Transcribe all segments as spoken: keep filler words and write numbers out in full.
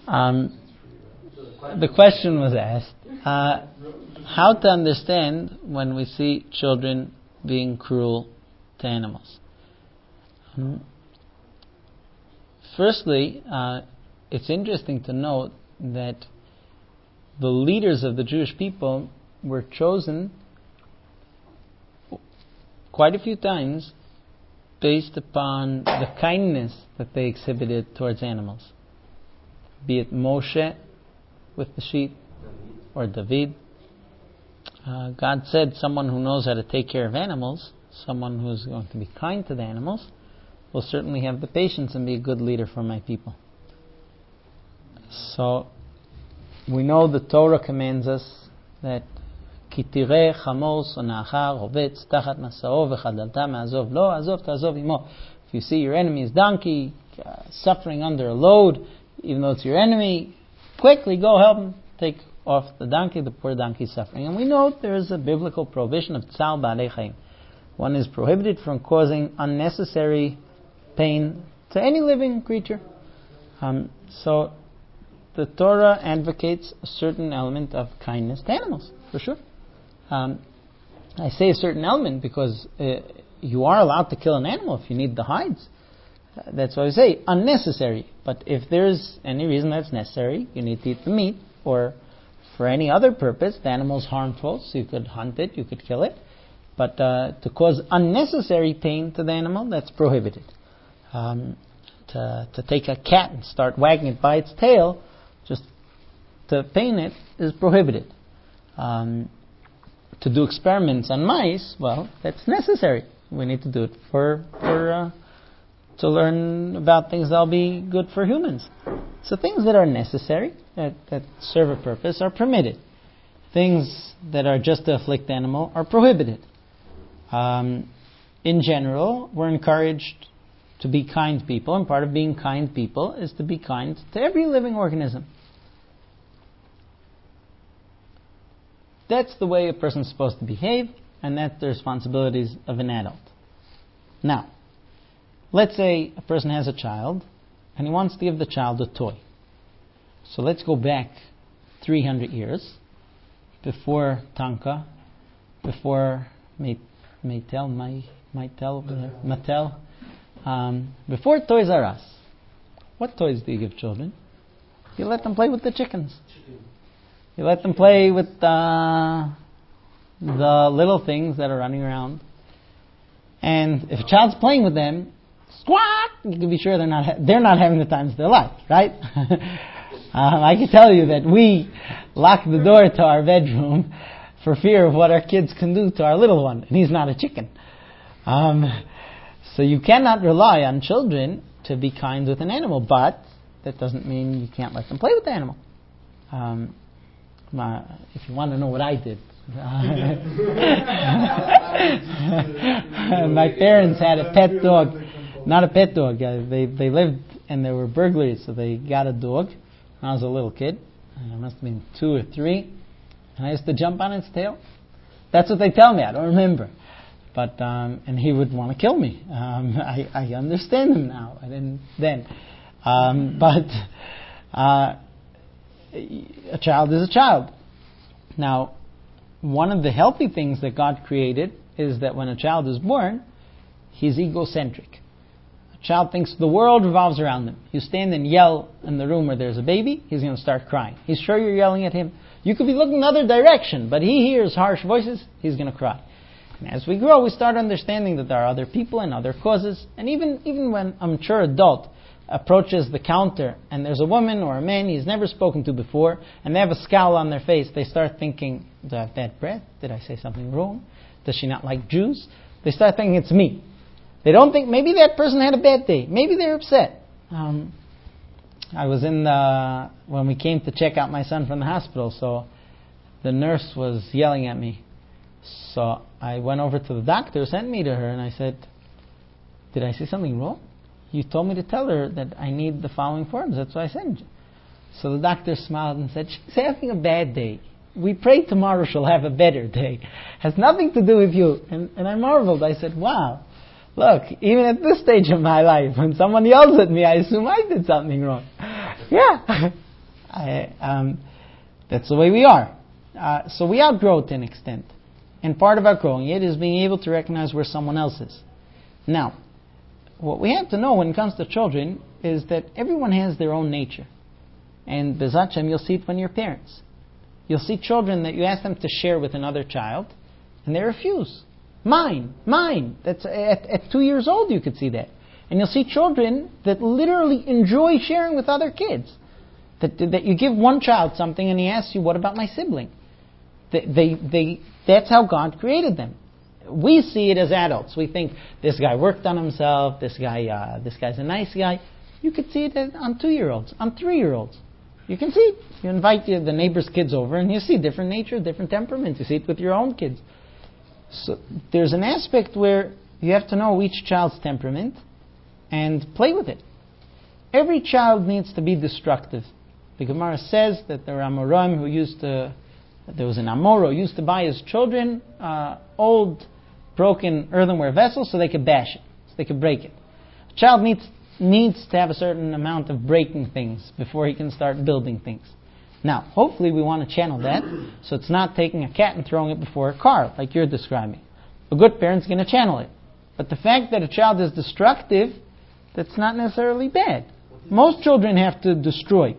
Um, the question was asked, uh, how to understand when we see children being cruel to animals. Um, firstly, uh, it's interesting to note that the leaders of the Jewish people were chosen quite a few times based upon the kindness that they exhibited towards animals. Be it Moshe with the sheep, or David. Uh, God said someone who knows how to take care of animals, someone who's going to be kind to the animals, will certainly have the patience and be a good leader for my people. So, we know the Torah commands us that Kitire chamos onachar ovetz tachat nasao v'chadalta me'azov lo azov ta'azov imo. If you see your enemy's donkey uh, suffering under a load, even though it's your enemy, quickly go help him take off the donkey. The poor donkey is suffering. And we know there is a biblical prohibition of tzar ba'alei chayim. One is prohibited from causing unnecessary pain to any living creature. Um, so the Torah advocates a certain element of kindness to animals, for sure. Um, I say a certain element because uh, you are allowed to kill an animal if you need the hides. Uh, that's why I say unnecessary. But if there's any reason that's necessary, you need to eat the meat, or for any other purpose, the animal's harmful, so you could hunt it, you could kill it. But uh, to cause unnecessary pain to the animal, that's prohibited. Um, to, to take a cat and start wagging it by its tail, just to pain it, is prohibited. Um, to do experiments on mice, well, that's necessary. We need to do it for, for uh, to learn about things that'll be good for humans. So things that are necessary, that, that serve a purpose, are permitted. Things that are just to afflict the animal are prohibited. Um, in general, we're encouraged to be kind people, and part of being kind people is to be kind to every living organism. That's the way a person's supposed to behave, and that's the responsibilities of an adult. Now, let's say a person has a child, and he wants to give the child a toy. So let's go back three hundred years, before Tanka, before Maytel, Maytel, Maytel, Mattel, um, before Toys R Us. What toys do you give children? You let them play with the chickens. You let them play with uh, the little things that are running around. And if a child's playing with them, squawk! You can be sure they're not ha- they're not having the times of their life, right? um, I can tell you that we lock the door to our bedroom for fear of what our kids can do to our little one, and he's not a chicken. Um, so you cannot rely on children to be kind with an animal, but that doesn't mean you can't let them play with the animal. Um, My, if you want to know what I did, my parents had a pet dog, not a pet dog. Uh, they they lived and there were burglaries, so they got a dog when I was a little kid. I must have been two or three, and I used to jump on its tail. That's what they tell me. I don't remember, but um, and he would want to kill me. Um, I I understand him now. I didn't then, um, but. Uh, A child is a child. Now, one of the healthy things that God created is that when a child is born, he's egocentric. A child thinks the world revolves around him. You stand and yell in the room where there's a baby, he's going to start crying. He's sure you're yelling at him. You could be looking the other direction, but he hears harsh voices, he's going to cry. And as we grow, we start understanding that there are other people and other causes. And even, even when a mature adult approaches the counter and there's a woman or a man he's never spoken to before and they have a scowl on their face, they start thinking, do I have bad breath? Did I say something wrong? Does she not like Jews? They start thinking it's me. They don't think maybe that person had a bad day. Maybe they're upset. Um, I was in the, when we came to check out my son from the hospital, so the nurse was yelling at me. So I went over to the doctor, sent me to her, and I said, did I say something wrong? You told me to tell her that I need the following forms. That's what I sent you. So the doctor smiled and said, she's having a bad day. We pray tomorrow she'll have a better day. Has nothing to do with you. And, and I marveled. I said, wow, look, even at this stage of my life, when someone yells at me, I assume I did something wrong. Yeah. I, um, that's the way we are. Uh, so we outgrow to an extent. And part of outgrowing it is being able to recognize where someone else is. Now, what we have to know when it comes to children is that everyone has their own nature. And B'ezrat Hashem, you'll see it when you're parents. You'll see children that you ask them to share with another child, and they refuse. Mine, mine. That's at, at two years old you could see that. And you'll see children that literally enjoy sharing with other kids. That, that you give one child something and he asks you, what about my sibling? They, they, they, that's how God created them. We see it as adults. We think, this guy worked on himself, this guy, uh, this guy's a nice guy. You could see it on two-year-olds, on three-year-olds. You can see it. You invite the, the neighbor's kids over and you see different nature, different temperaments. You see it with your own kids. So there's an aspect where you have to know each child's temperament and play with it. Every child needs to be destructive. The Gemara says that there are Amorim who used to, there was an Amor who used to buy his children uh, old, broken earthenware vessels so they could bash it, so they could break it. A child needs needs to have a certain amount of breaking things before he can start building things. Now, hopefully we want to channel that, so it's not taking a cat and throwing it before a car, like you're describing. A good parent's going to channel it. But the fact that a child is destructive, that's not necessarily bad. Most children have to destroy.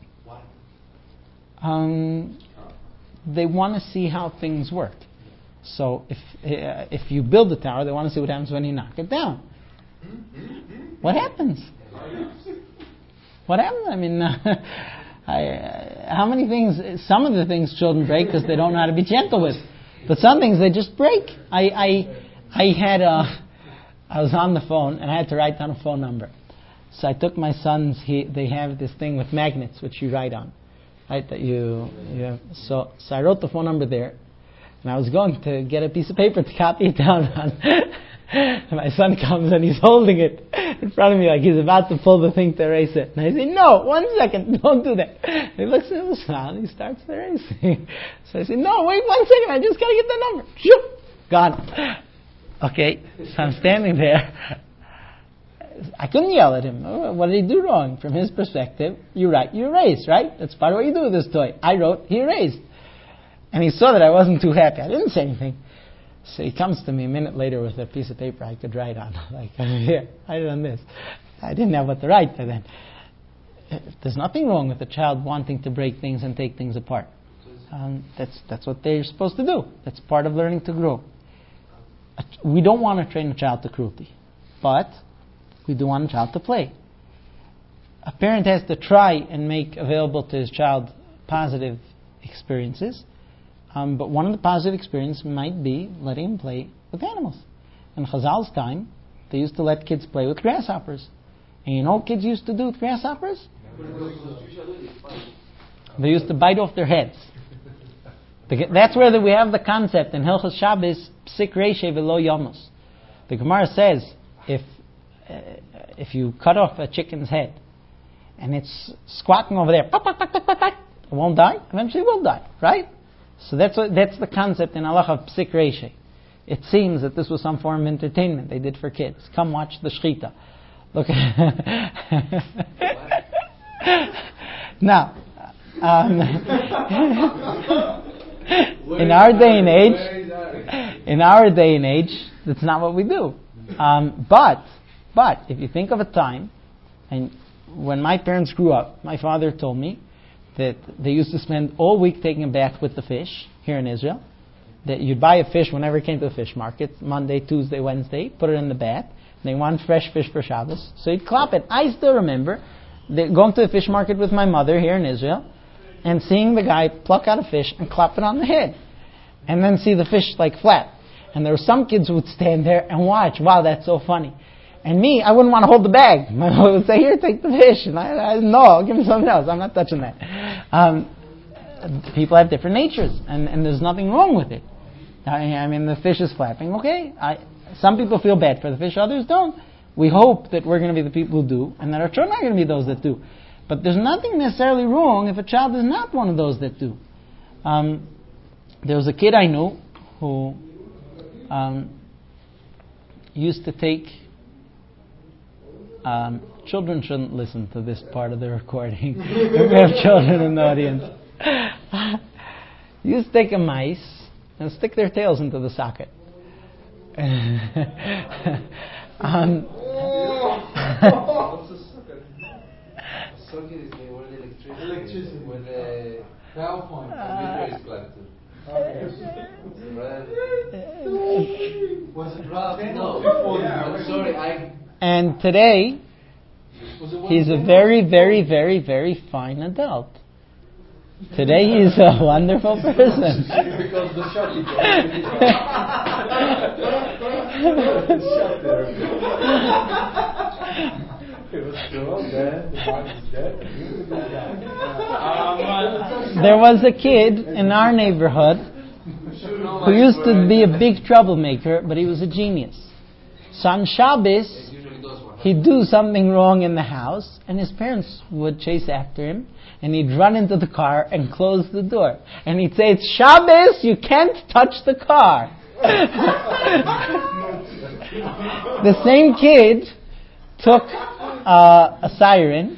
Um, they want to see how things work. So if uh, if you build a tower, they want to see what happens when you knock it down. What happens? What happens? I mean, uh, I, uh, how many things? Some of the things children break because they don't know how to be gentle with, but some things they just break. I I, I had a, I was on the phone and I had to write down a phone number. So I took my son's. He, they have this thing with magnets which you write on, right? That you, you have, so so I wrote the phone number there, and I was going to get a piece of paper to copy it down on. And my son comes and he's holding it in front of me like he's about to pull the thing to erase it. And I say, no, one second, don't do that. And he looks at the smile and he starts erasing. So I say, no, wait one second, I just got to get the number. Shoop, gone. Okay, so I'm standing there. I couldn't yell at him. Oh, what did he do wrong? From his perspective, you write, you erase, right? That's part of what you do with this toy. I wrote, he erased. And he saw that I wasn't too happy. I didn't say anything. So he comes to me a minute later with a piece of paper I could write on. Like, here, write it on this. I didn't have what to write by then. There's nothing wrong with a child wanting to break things and take things apart. Um, that's that's what they're supposed to do. That's part of learning to grow. We don't want to train a child to cruelty, but we do want a child to play. A parent has to try and make available to his child positive experiences. Um, but one of the positive experiences might be letting him play with animals. In Chazal's time, they used to let kids play with grasshoppers. And you know what kids used to do with grasshoppers? They used to bite off their heads. That's where we have the concept in Hilchos Shabbos, Psik Reishe V'lo Yomos. The Gemara says, if uh, if you cut off a chicken's head, and it's squatting over there, it won't die, eventually it will die, right? So that's what, that's the concept in Halacha of Psik Reishe. It seems that this was some form of entertainment they did for kids. Come watch the Shechita. Look. Now, um, in our day and age, in our day and age, that's not what we do. Um, but, but if you think of a time, and when my parents grew up, my father told me that they used to spend all week taking a bath with the fish here in Israel. That you'd buy a fish whenever it came to the fish market, Monday, Tuesday, Wednesday, put it in the bath. They want fresh fish for Shabbos, so you'd clap it. I still remember going to the fish market with my mother here in Israel and seeing the guy pluck out a fish and clap it on the head. And then see the fish like flat. And there were some kids who would stand there and watch. Wow, that's so funny. And me, I wouldn't want to hold the bag. My mother would say, here, take the fish. And I, I no, give me something else. I'm not touching that. Um, people have different natures, and, and there's nothing wrong with it. I, I mean, the fish is flapping. Okay, I, some people feel bad for the fish, others don't. We hope that we're going to be the people who do, and that our children are going to be those that do. But there's nothing necessarily wrong if a child is not one of those that do. Um, there was a kid I knew who um, used to take... Um, children shouldn't listen to this part of the recording. If we have children in the audience. You stick a mice and stick their tails into the socket. um, What's a socket? A socket is where the electricity, electricity. Where the power point computer is plugged to. Was it rough? No. I'm sorry, I... And today, he's a very, very, very, very fine adult. Today he's a wonderful person. Because the shot he There was a kid in our neighborhood who used to be a big troublemaker, but he was a genius. So on Shabbos, he'd do something wrong in the house, and his parents would chase after him, and he'd run into the car and close the door. And he'd say, "It's Shabbos, you can't touch the car." The same kid took uh, a siren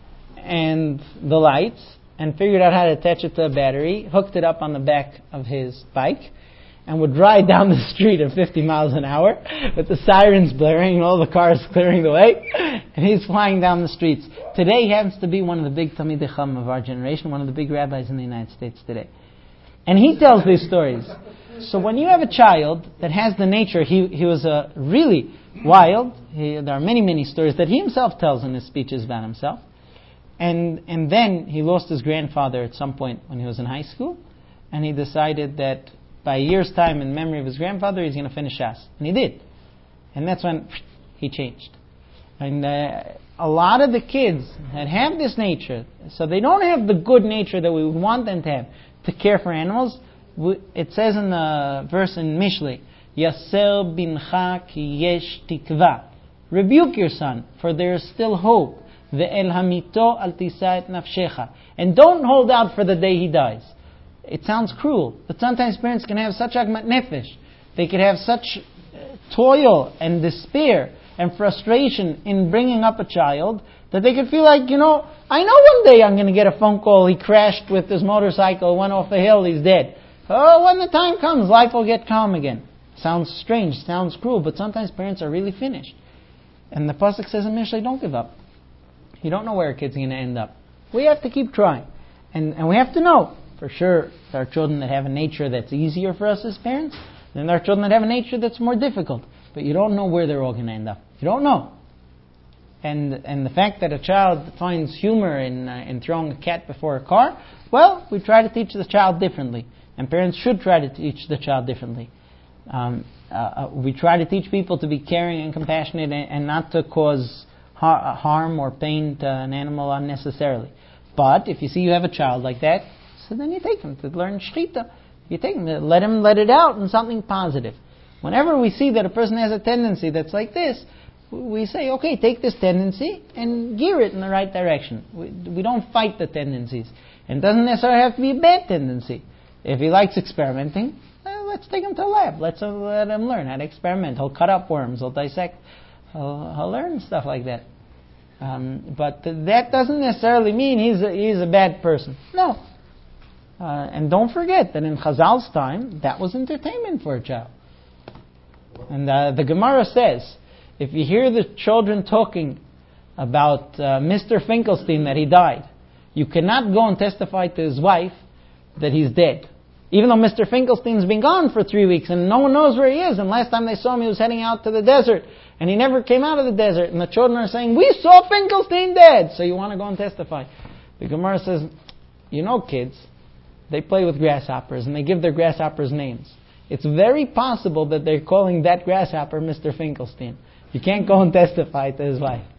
and the lights and figured out how to attach it to a battery, hooked it up on the back of his bike, and would ride down the street at fifty miles an hour with the sirens blaring and all the cars clearing the way, and he's flying down the streets. Today he happens to be one of the big Talmidei Chacham of our generation, one of the big rabbis in the United States today. And he tells these stories. So when you have a child that has the nature, he he was a really wild, he, there are many, many stories that he himself tells in his speeches about himself, and and then he lost his grandfather at some point when he was in high school, and he decided that by a year's time, in memory of his grandfather, he's going to finish Shas. And he did. And that's when he changed. And uh, a lot of the kids that have this nature, so they don't have the good nature that we would want them to have, to care for animals. It says in the verse in Mishlei, Yaser bincha ki yesh tikva. Rebuke your son, for there is still hope. Ve'el hamito al tisa et nafshecha. And don't hold out for the day he dies. It sounds cruel, but sometimes parents can have such agmat nefesh. They could have such toil and despair and frustration in bringing up a child that they could feel like, you know, I know one day I'm going to get a phone call, he crashed with his motorcycle, went off a hill, he's dead. Oh, when the time comes, life will get calm again. Sounds strange, sounds cruel, but sometimes parents are really finished. And the pasuk says in Mishlei, don't give up. You don't know where a kid's going to end up. We have to keep trying. And, and we have to know, for sure, there are children that have a nature that's easier for us as parents, and there are children that have a nature that's more difficult. But you don't know where they're all going to end up. You don't know. And and the fact that a child finds humor in uh, in throwing a cat before a car, well, we try to teach the child differently. And parents should try to teach the child differently. Um, uh, we try to teach people to be caring and compassionate and, and not to cause har- harm or pain to an animal unnecessarily. But if you see you have a child like that, so then you take him to learn shchita. You take him to let him let it out in something positive. Whenever we see that a person has a tendency that's like this, we say, okay, take this tendency and gear it in the right direction. We, we don't fight the tendencies. And it doesn't necessarily have to be a bad tendency. If he likes experimenting, well, let's take him to a lab. Let's uh, let him learn how to experiment. He'll cut up worms. He'll dissect. He'll, he'll learn stuff like that. Um, but th- that doesn't necessarily mean he's a, he's a bad person. No. Uh, and don't forget that in Chazal's time, that was entertainment for a child. And uh, the Gemara says, if you hear the children talking about uh, Mister Finkelstein that he died, you cannot go and testify to his wife that he's dead. Even though Mister Finkelstein's been gone for three weeks and no one knows where he is, and last time they saw him he was heading out to the desert, and he never came out of the desert, and the children are saying, we saw Finkelstein dead! So you want to go and testify. The Gemara says, you know kids, they play with grasshoppers and they give their grasshoppers names. It's very possible that they're calling that grasshopper Mister Finkelstein. You can't go and testify to his wife.